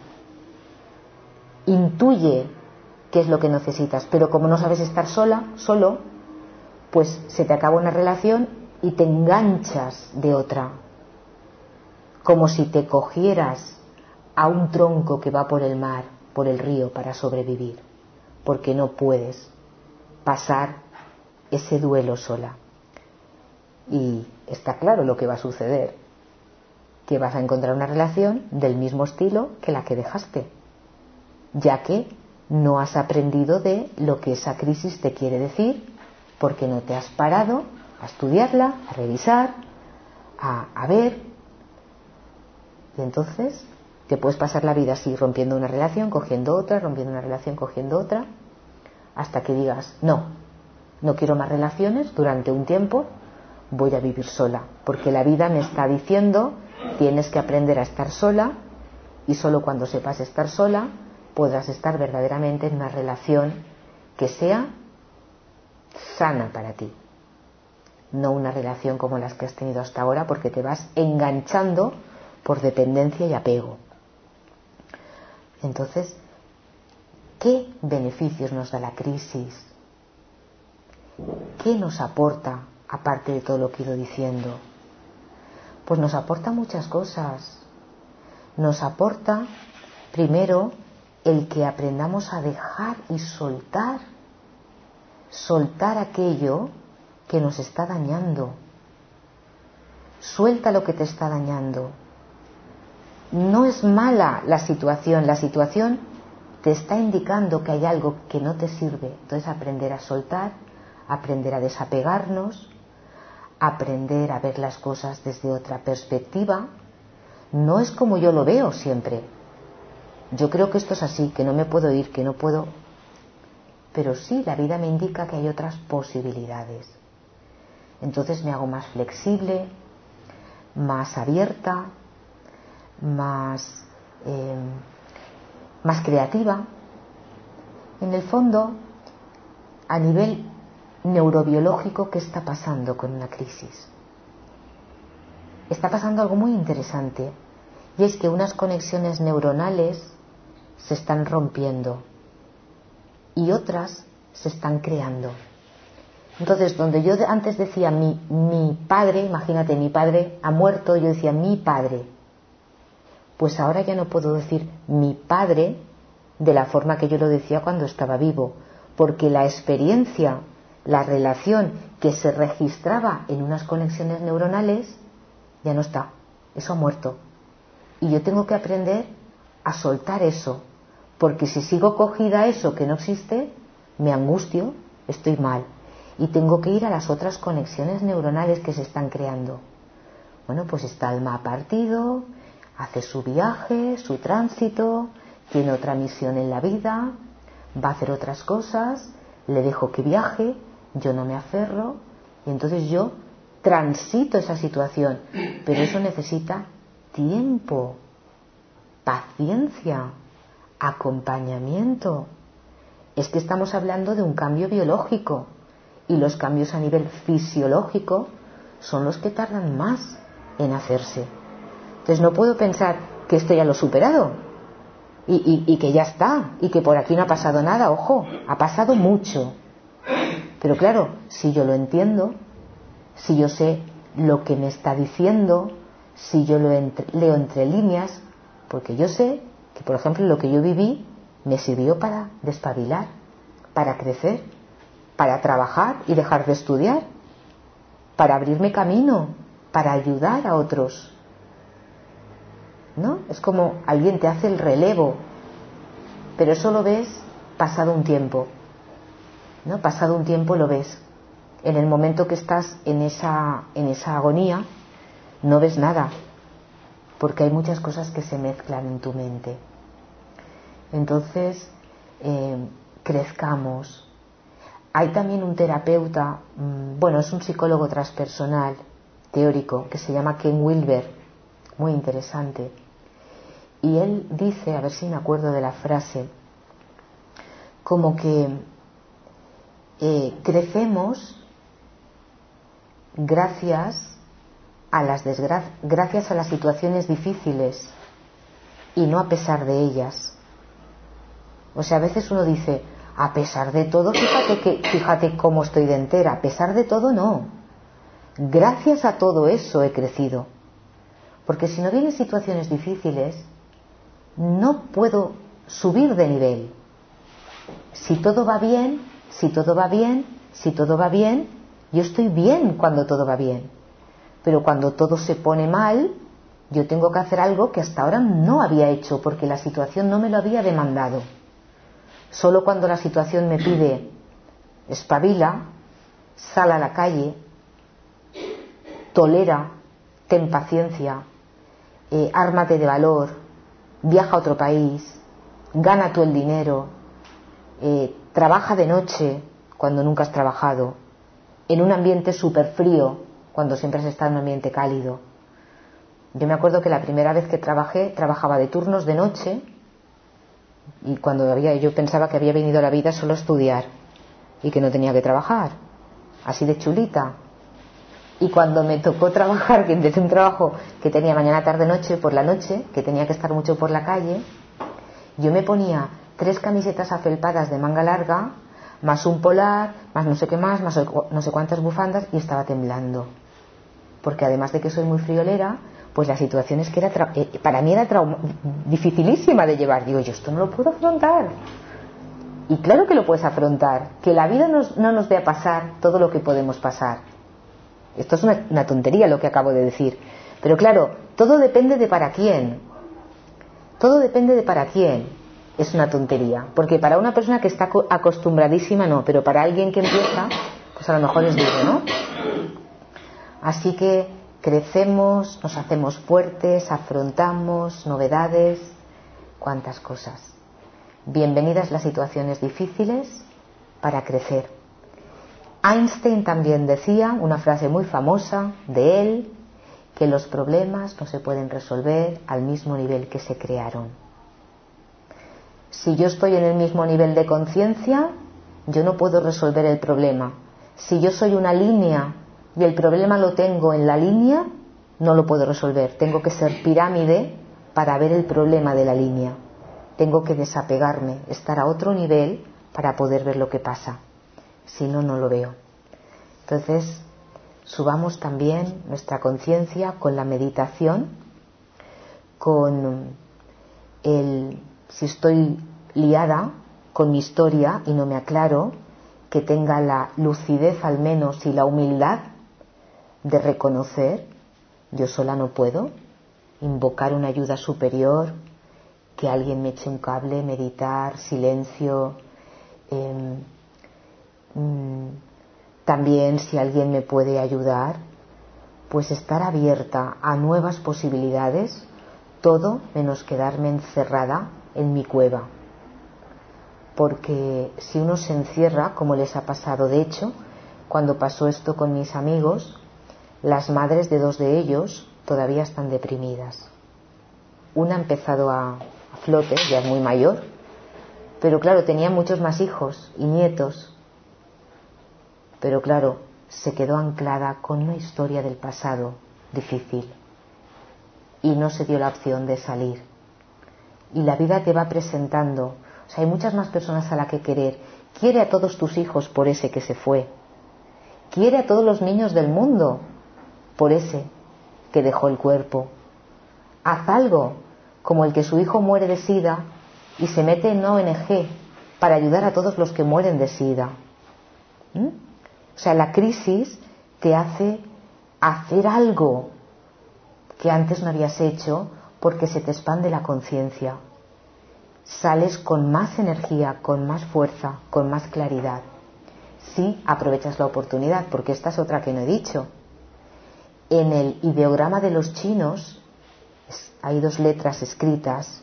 intuye qué es lo que necesitas, pero como no sabes estar sola, solo, pues se te acaba una relación y te enganchas de otra, como si te cogieras a un tronco que va por el mar, por el río, para sobrevivir, porque no puedes pasar ese duelo sola. Y está claro lo que va a suceder, que vas a encontrar una relación del mismo estilo que la que dejaste, ya que no has aprendido de lo que esa crisis te quiere decir, porque no te has parado a estudiarla, a revisar, a, a ver. Y entonces te puedes pasar la vida así, rompiendo una relación, cogiendo otra, rompiendo una relación, cogiendo otra, hasta que digas, no, no quiero más relaciones durante un tiempo, voy a vivir sola, porque la vida me está diciendo, tienes que aprender a estar sola, y solo cuando sepas estar sola podrás estar verdaderamente en una relación que sea sana para ti, no una relación como las que has tenido hasta ahora, porque te vas enganchando por dependencia y apego. Entonces, ¿qué beneficios nos da la crisis? ¿Qué nos aporta, aparte de todo lo que he ido diciendo? Pues nos aporta muchas cosas. Nos aporta, primero, el que aprendamos a dejar y soltar, soltar aquello que nos está dañando. Suelta lo que te está dañando. No es mala la situación, la situación te está indicando que hay algo que no te sirve. Entonces aprender a soltar, aprender a desapegarnos, aprender a ver las cosas desde otra perspectiva. No es como yo lo veo siempre. Yo creo que esto es así, que no me puedo ir, que no puedo. Pero sí, la vida me indica que hay otras posibilidades. Entonces me hago más flexible, más abierta, más, eh, más creativa. En el fondo, a nivel neurobiológico, ¿qué está pasando con una crisis? está pasando algo muy interesante, y es que unas conexiones neuronales se están rompiendo y otras se están creando. Entonces, donde yo antes decía mi, mi padre, imagínate, mi padre ha muerto, yo decía mi padre, pues ahora ya no puedo decir mi padre de la forma que yo lo decía cuando estaba vivo, porque la experiencia, la relación que se registraba en unas conexiones neuronales ya no está, eso ha muerto. Y yo tengo que aprender a soltar eso, porque si sigo cogida a eso que no existe, me angustio, estoy mal. Y tengo que ir a las otras conexiones neuronales que se están creando. Bueno, pues está alma partido, hace su viaje, su tránsito, tiene otra misión en la vida, va a hacer otras cosas, le dejo que viaje, yo no me aferro, y entonces yo transito esa situación. Pero eso necesita tiempo, paciencia, acompañamiento. Es que estamos hablando de un cambio biológico, y los cambios a nivel fisiológico son los que tardan más en hacerse. Entonces no puedo pensar que esto ya lo he superado y, y, y que ya está, y que por aquí no ha pasado nada. Ojo, ha pasado mucho. Pero claro, si yo lo entiendo, si yo sé lo que me está diciendo, si yo lo entre, leo entre líneas, porque yo sé que, por ejemplo, lo que yo viví me sirvió para despabilar, para crecer, para trabajar y dejar de estudiar, para abrirme camino, para ayudar a otros, ¿no? Es como alguien te hace el relevo, pero eso lo ves pasado un tiempo, ¿no? Pasado un tiempo lo ves. En el momento que estás en esa, en esa agonía, no ves nada, porque hay muchas cosas que se mezclan en tu mente. Entonces, eh, crezcamos. Hay también un terapeuta, bueno, es un psicólogo transpersonal, teórico, que se llama Ken Wilber, muy interesante. Y él dice, a ver si me acuerdo de la frase, como que eh, crecemos gracias a las desgra- gracias a las situaciones difíciles y no a pesar de ellas. O sea, a veces uno dice, a pesar de todo, fíjate que fíjate cómo estoy de entera. A pesar de todo, no. Gracias a todo eso he crecido. Porque si no vienen situaciones difíciles, no puedo subir de nivel. Si todo va bien, si todo va bien, si todo va bien, yo estoy bien cuando todo va bien. Pero cuando todo se pone mal, yo tengo que hacer algo que hasta ahora no había hecho, porque la situación no me lo había demandado. Solo cuando la situación me pide espabila, sal a la calle, tolera, ten paciencia, eh, ármate de valor, viaja a otro país, gana tú el dinero, eh, trabaja de noche cuando nunca has trabajado, en un ambiente súper frío cuando siempre has estado en un ambiente cálido. Yo me acuerdo que la primera vez que trabajé, trabajaba de turnos de noche, y cuando había, yo pensaba que había venido a la vida solo a estudiar y que no tenía que trabajar, así de chulita. Y cuando me tocó trabajar, que empecé un trabajo que tenía mañana, tarde, noche, por la noche, que tenía que estar mucho por la calle, yo me ponía tres camisetas afelpadas de manga larga, más un polar, más no sé qué más, más no sé cuántas bufandas, y estaba temblando. Porque además de que soy muy friolera, pues la situación es que era tra- eh, para mí era trauma- dificilísima de llevar. Digo, yo esto no lo puedo afrontar. Y claro que lo puedes afrontar, que la vida nos, no nos vea pasar todo lo que podemos pasar. Esto es una, una tontería lo que acabo de decir, pero claro, todo depende de para quién. Todo depende de para quién. Es una tontería, porque para una persona que está acostumbradísima no, pero para alguien que empieza, pues a lo mejor es duro, ¿no? Así que crecemos, nos hacemos fuertes, afrontamos novedades, cuántas cosas. Bienvenidas las situaciones difíciles para crecer. Einstein también decía, una frase muy famosa de él, que los problemas no se pueden resolver al mismo nivel que se crearon. Si yo estoy en el mismo nivel de conciencia, yo no puedo resolver el problema. Si yo soy una línea y el problema lo tengo en la línea, no lo puedo resolver. Tengo que ser pirámide para ver el problema de la línea. Tengo que desapegarme, estar a otro nivel para poder ver lo que pasa. Si no, no lo veo. Entonces, subamos también nuestra conciencia con la meditación, con el, si estoy liada con mi historia y no me aclaro, que tenga la lucidez al menos y la humildad de reconocer, yo sola no puedo, invocar una ayuda superior, que alguien me eche un cable, meditar, silencio. Eh, mm, también si alguien me puede ayudar, pues estar abierta a nuevas posibilidades, todo menos quedarme encerrada en mi cueva. Porque si uno se encierra, como les ha pasado, de hecho, cuando pasó esto con mis amigos, las madres de dos de ellos todavía están deprimidas. Una ha empezado a, a flote, ya es muy mayor, pero claro, tenía muchos más hijos y nietos. Pero claro, se quedó anclada con una historia del pasado difícil y no se dio la opción de salir. Y la vida te va presentando, o sea, hay muchas más personas a las que querer. Quiere a todos tus hijos por ese que se fue. Quiere a todos los niños del mundo por ese que dejó el cuerpo. Haz algo, como el que su hijo muere de sida y se mete en una O N G para ayudar a todos los que mueren de sida. ¿Mm? O sea, la crisis te hace hacer algo que antes no habías hecho porque se te expande la conciencia. Sales con más energía, con más fuerza, con más claridad. Si aprovechas la oportunidad, porque esta es otra que no he dicho. En el ideograma de los chinos hay dos letras escritas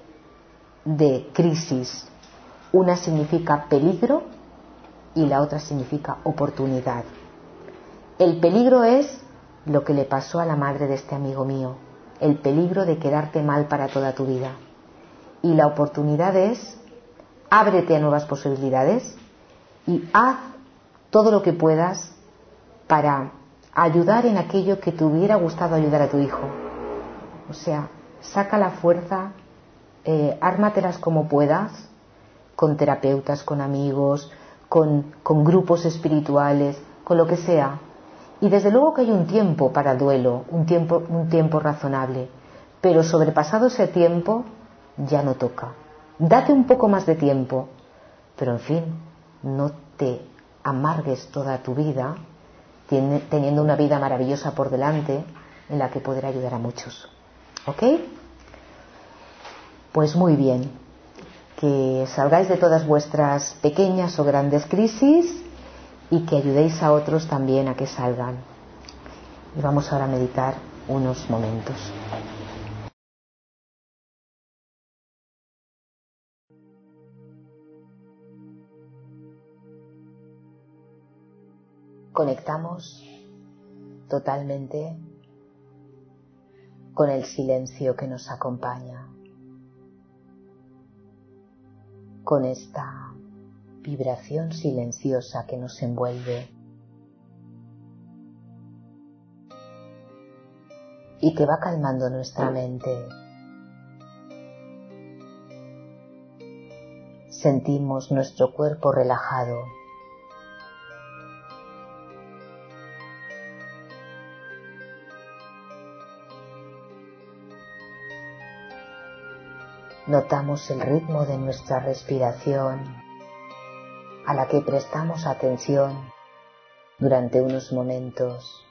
de crisis. Una significa peligro y la otra significa oportunidad. El peligro es lo que le pasó a la madre de este amigo mío, el peligro de quedarte mal para toda tu vida. Y la oportunidad es, ábrete a nuevas posibilidades y haz todo lo que puedas para ayudar en aquello que te hubiera gustado ayudar a tu hijo. O sea, saca la fuerza, eh, ármatelas como puedas, con terapeutas, con amigos, con, con grupos espirituales, con lo que sea. Y desde luego que hay un tiempo para el duelo, un tiempo, un tiempo razonable, pero sobrepasado ese tiempo ya no toca. Date un poco más de tiempo, pero en fin, no te amargues toda tu vida tiene, teniendo una vida maravillosa por delante en la que poder ayudar a muchos. ¿Ok? Pues muy bien, que salgáis de todas vuestras pequeñas o grandes crisis y que ayudéis a otros también a que salgan. Y vamos ahora a meditar unos momentos. Conectamos totalmente con el silencio que nos acompaña, con esta vibración silenciosa que nos envuelve y que va calmando nuestra mente. Sentimos nuestro cuerpo relajado. Notamos el ritmo de nuestra respiración, a la que prestamos atención durante unos momentos,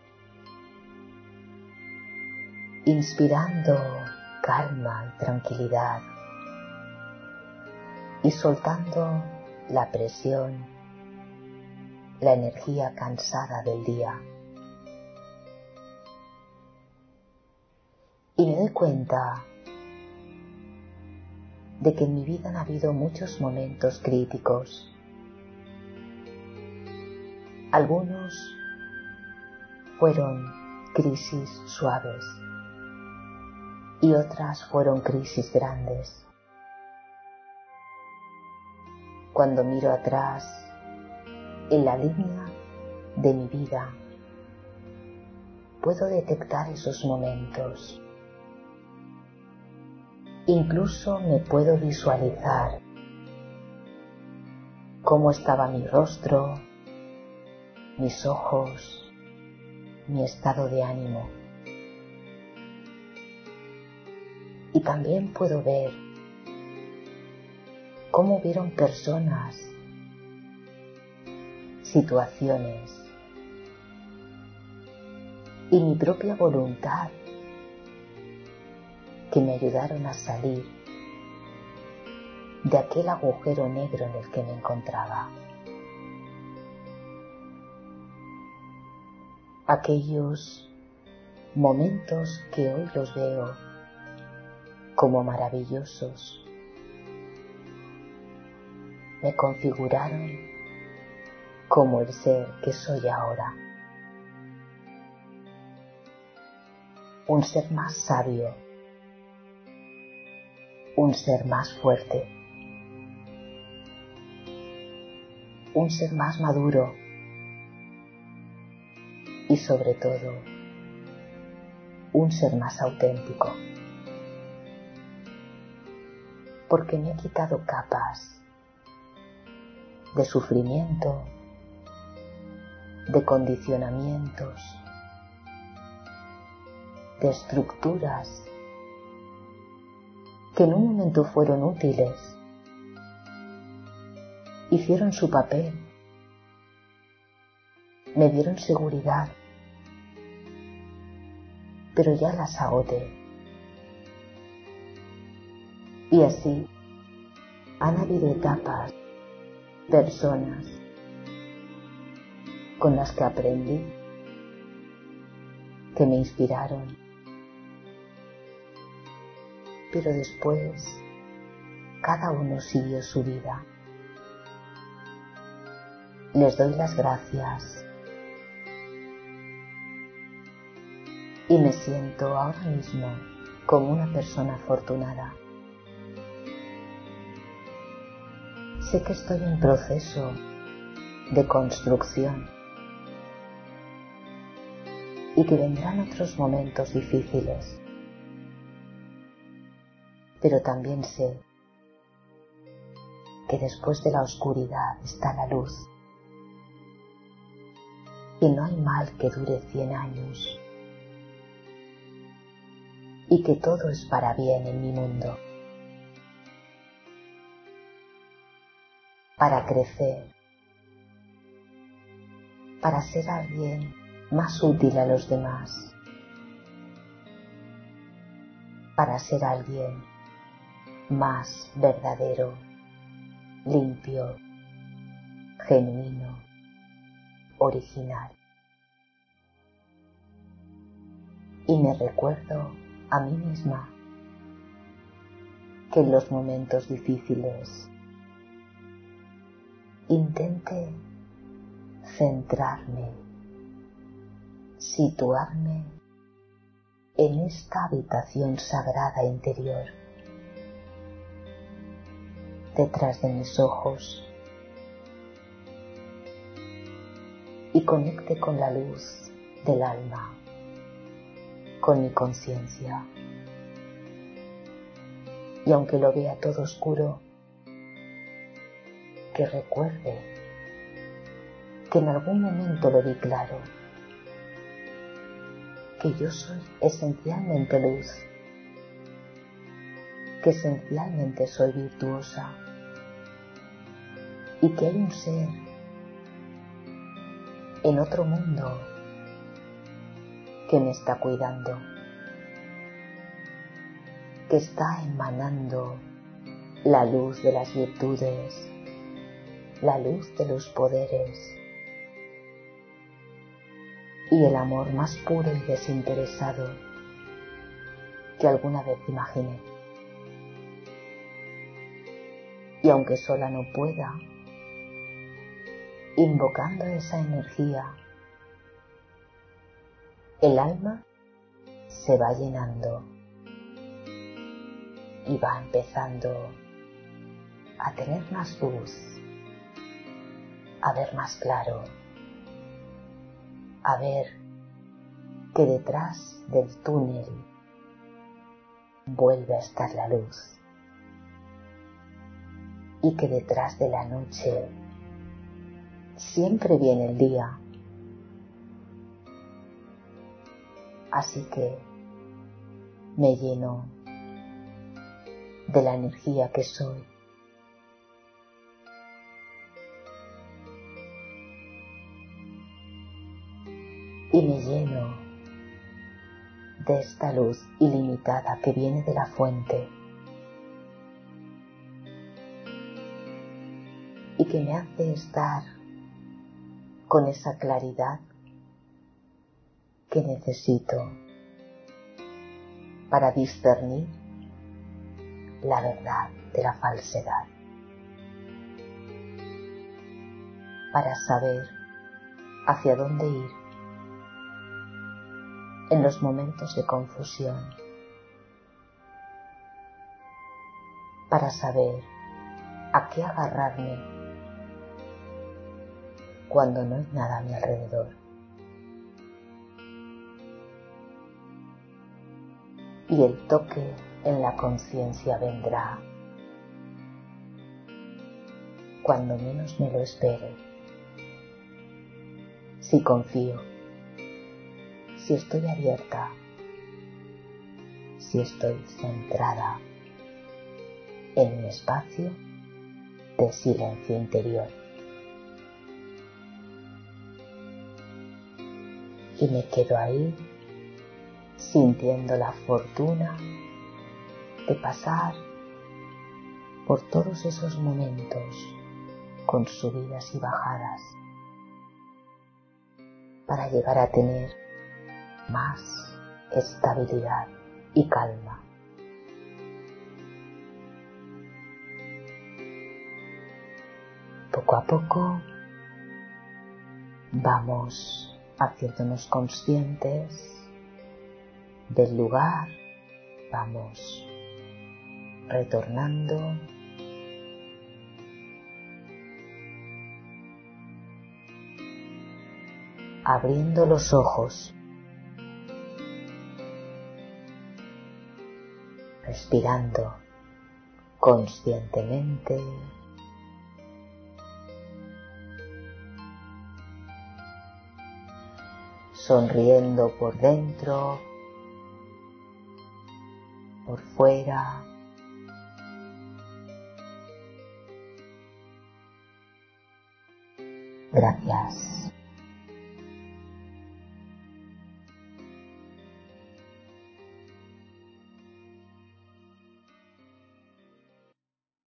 inspirando calma y tranquilidad y soltando la presión, la energía cansada del día. Y me doy cuenta de que en mi vida han habido muchos momentos críticos. Algunos fueron crisis suaves y otras fueron crisis grandes. Cuando miro atrás en la línea de mi vida, puedo detectar esos momentos. Incluso me puedo visualizar cómo estaba mi rostro, mis ojos, mi estado de ánimo. Y también puedo ver cómo vieron personas, situaciones y mi propia voluntad que me ayudaron a salir de aquel agujero negro en el que me encontraba. Aquellos momentos que hoy los veo como maravillosos me configuraron como el ser que soy ahora. Un ser más sabio, un ser más fuerte, un ser más maduro y sobre todo un ser más auténtico, porque me he quitado capas de sufrimiento, de condicionamientos, de estructuras que en un momento fueron útiles, hicieron su papel, me dieron seguridad, pero ya las agoté. Y así han habido etapas, personas con las que aprendí, que me inspiraron, pero después cada uno siguió su vida. Les doy las gracias y me siento ahora mismo como una persona afortunada. Sé que estoy en proceso de construcción y que vendrán otros momentos difíciles, pero también sé que después de la oscuridad está la luz y no hay mal que dure cien años y que todo es para bien en mi mundo, para crecer, para ser alguien más útil a los demás, para ser alguien más verdadero, limpio, genuino, original. Y me recuerdo a mí misma que en los momentos difíciles intente centrarme, situarme en esta habitación sagrada interior, detrás de mis ojos, y conecte con la luz del alma, con mi conciencia. Y aunque lo vea todo oscuro, que recuerde que en algún momento lo vi claro, que yo soy esencialmente luz, que esencialmente soy virtuosa y que hay un ser en otro mundo que me está cuidando, que está emanando la luz de las virtudes, la luz de los poderes y el amor más puro y desinteresado que alguna vez imaginé. Y aunque sola no pueda, invocando esa energía, el alma se va llenando y va empezando a tener más luz, a ver más claro, a ver que detrás del túnel vuelve a estar la luz y que detrás de la noche siempre viene el día. Así que me lleno de la energía que soy. Y me lleno de esta luz ilimitada que viene de la fuente y que me hace estar con esa claridad que necesito para discernir la verdad de la falsedad, para saber hacia dónde ir en los momentos de confusión, para saber a qué agarrarme cuando no hay nada a mi alrededor. Y el toque en la conciencia vendrá cuando menos me lo espere. Si confío, si estoy abierta, si estoy centrada en mi espacio de silencio interior. Y me quedo ahí sintiendo la fortuna de pasar por todos esos momentos con subidas y bajadas para llegar a tener más estabilidad y calma. Poco a poco vamos haciéndonos conscientes del lugar, vamos retornando abriendo los ojos, respirando conscientemente, sonriendo por dentro, por fuera. Gracias.